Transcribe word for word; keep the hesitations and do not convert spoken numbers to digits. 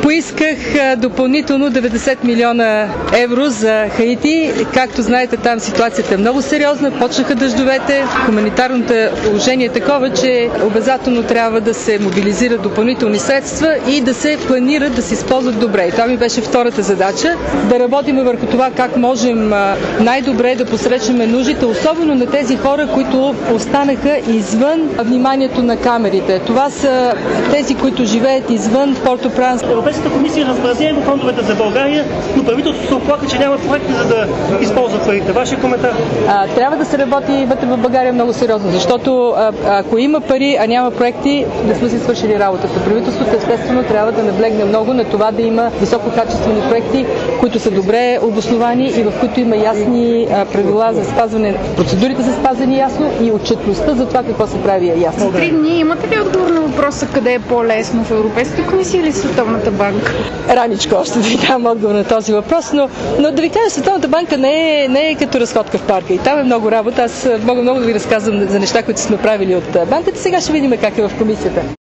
Поисках допълнително деветдесет милиона евро за Хаити. Както знаете, там ситуацията е много сериозна. Почнаха дъждовете. Хуманитарното положение е такова, че обязателно трябва да се мобилизират допълнителни средства и да се планират да се използват добре. И това ми беше втората задача. Да работим върху това как можем най-добре да посрещнем нуждите, особено на тези хора, които останаха извън вниманието на камерите. Това са тези, които живеят извън Порто-Пранс. Европейската комисия размрази фондовете за България, но правителството се оплака, че няма проекти за да използва парите. Вашия коментар? А, трябва да се работи вътре в България много сериозно, защото а, ако има пари, а няма проекти, да сме си свършили работата. Правителството естествено трябва да наблегне много на това да има висококачествени проекти, които са добре обосновани и в които има ясни а, правила за спазване. Процедурите са спазени ясно и отчетността за това какво се прави е ясно. За три дни имате ли отговор на въпроса къде е по-лесно, в Европейската комисия или Световната банка? Раничко още да ви дам отговор на този въпрос, но, но да ви кажа, Световната банка не е, не е като разходка в парка и там е много работа. Аз мога много да ви разказвам за неща, които сме правили от банката. Сега ще видим как е в комисията.